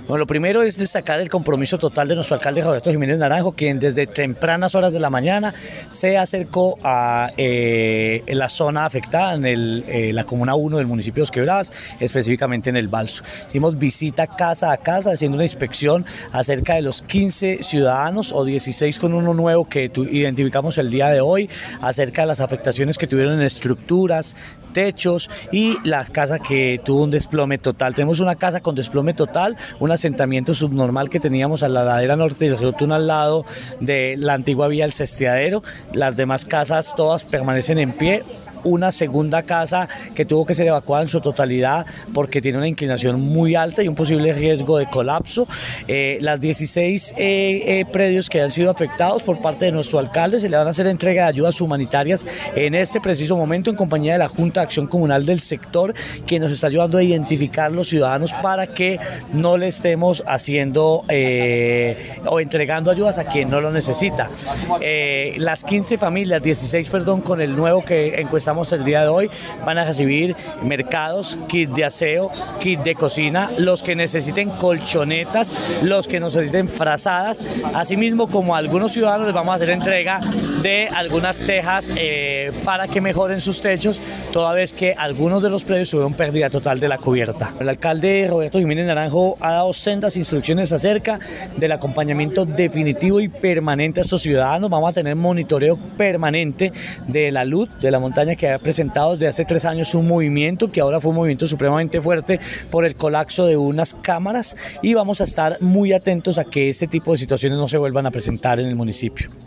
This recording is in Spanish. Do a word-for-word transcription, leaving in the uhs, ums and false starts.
Bueno, lo primero es destacar el compromiso total de nuestro alcalde Roberto Jiménez Naranjo, quien desde tempranas horas de la mañana se acercó a eh, en la zona afectada, en el, eh, la Comuna uno del municipio de Dos Quebradas, específicamente en el Balso. Hicimos visita casa a casa, haciendo una inspección acerca de los quince ciudadanos o dieciséis con uno nuevo que identificamos el día de hoy, acerca de las afectaciones que tuvieron en estructuras, techos y la casa que tuvo un desplome total. Tenemos una casa con desplome total, un asentamiento subnormal que teníamos a la ladera norte del río Tuna al lado de la antigua vía del Cesteadero. Las demás casas todas permanecen en pie. Una segunda casa que tuvo que ser evacuada en su totalidad porque tiene una inclinación muy alta y un posible riesgo de colapso. Eh, las dieciséis eh, eh, predios que han sido afectados por parte de nuestro alcalde se le van a hacer entrega de ayudas humanitarias en este preciso momento en compañía de la Junta de Acción Comunal del sector, que nos está ayudando a identificar los ciudadanos para que no le estemos haciendo eh, o entregando ayudas a quien no lo necesita. Eh, las quince familias, dieciséis perdón, con el nuevo que encuesta el día de hoy, van a recibir mercados, kit de aseo, kit de cocina, los que necesiten colchonetas, los que necesiten frazadas, asimismo como a algunos ciudadanos les vamos a hacer entrega de algunas tejas eh, para que mejoren sus techos, toda vez que algunos de los predios tuvieron pérdida total de la cubierta. El alcalde Roberto Jiménez Naranjo ha dado sendas instrucciones acerca del acompañamiento definitivo y permanente a estos ciudadanos. Vamos a tener monitoreo permanente de la luz de la montaña, que ha presentado desde hace tres años un movimiento que ahora fue un movimiento supremamente fuerte por el colapso de unas cámaras, y vamos a estar muy atentos a que este tipo de situaciones no se vuelvan a presentar en el municipio.